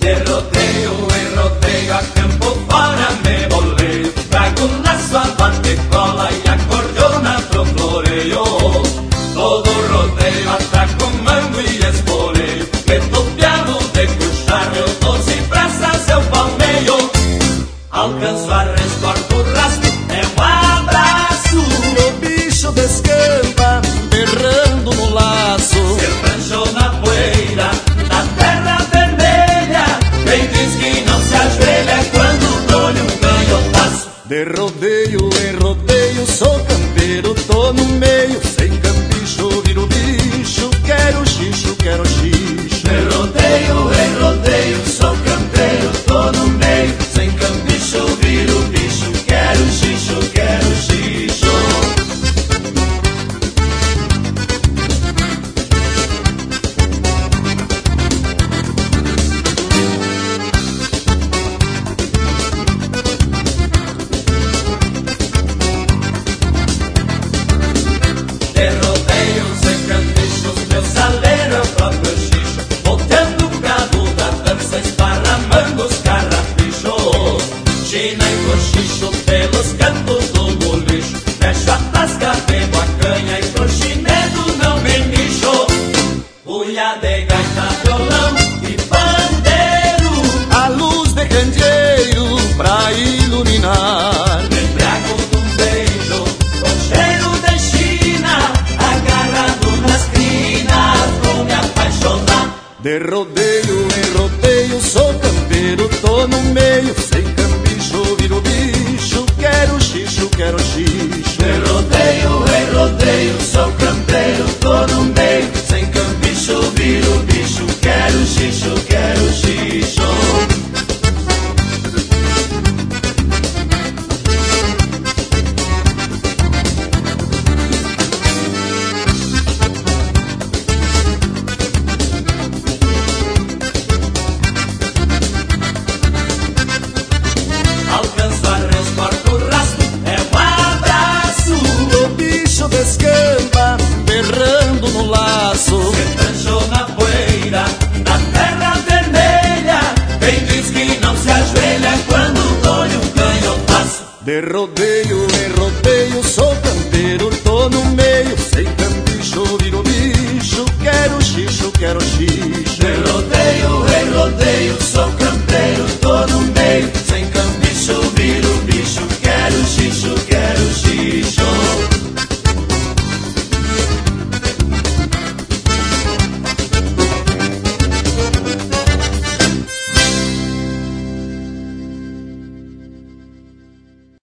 De rodeio em rodeio a campo fora me boleio, trago laço, abate, cola e acordeona pro floreio. Todo rodeio atraco, mango e espoleio, retupiado de cuchar, eu 12 praças eu palmeio. Alcanço a rescordo o rastro, é um abraço. O bicho descampa, berrando no laço. Se pranchou na poeira, na terra vermelha, quem diz que não se ajoelha quando colhe um canhotaço. De rodeio em rodeio, sou campeiro, tô no meio. Sem campicho, viro bicho, quero xixo, quero xixo. De rodeio em rodeio, sou campeiro, tô no meio. Sem campicho, viro bicho, quero xixo, quero xixo. De rodeio sem campichos, meu saleiro é o próprio xixo. Voltando o gado da dança, esparramando os carrapichos. China e cochicho pelos cantos do bolicho. Fecho a tasca, bebo a canha e pro chinedo não me lixo. Ulha de gaita, violão e pandeiro. A luz de candeeiro pra iluminar. Me embriago de um beijo com cheiro de China, agarrado nas crinas, vou me apaixonar. De rodeio em rodeio, sou campeiro, tô no meio. Sem cambicho, viro bicho, quero xixo, quero xixo. De rodeio em rodeio, sou campeiro, tô no meio. Sem cambicho, viro bicho, quero xixo, quero xixo. Alcanço a rescordo o rastro, é um abraço. O bicho descampa, berrando no laço. Se pranchou na poeira, na terra vermelha, quem diz que não se ajoelha quando colhe um canhotaço. De rodeio em rodeio, sou